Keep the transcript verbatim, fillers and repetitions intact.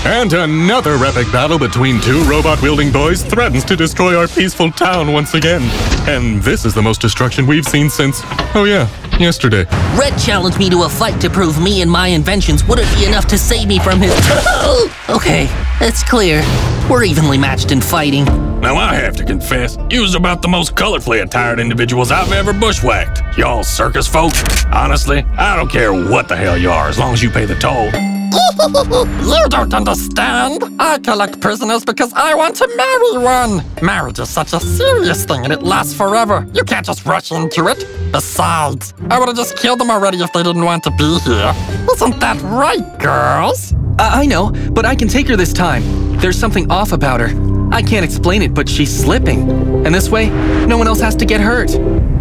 And another epic battle between two robot-wielding boys threatens to destroy our peaceful town once again. And this is the most destruction we've seen since, oh yeah, yesterday. Red challenged me to a fight to prove me and my inventions wouldn't be enough to save me from his... Okay, it's clear. We're evenly matched in fighting. Now I have to confess, you's about the most colorfully attired individuals I've ever bushwhacked. Y'all circus folk? Honestly, I don't care what the hell you are as long as you pay the toll. You don't understand. I collect prisoners because I want to marry one. Marriage is such a serious thing and it lasts forever. You can't just rush into it. Besides, I would have just killed them already if they didn't want to be here. Isn't that right, girls? Uh, I know, but I can take her this time. There's something off about her. I can't explain it, but she's slipping. And this way, no one else has to get hurt.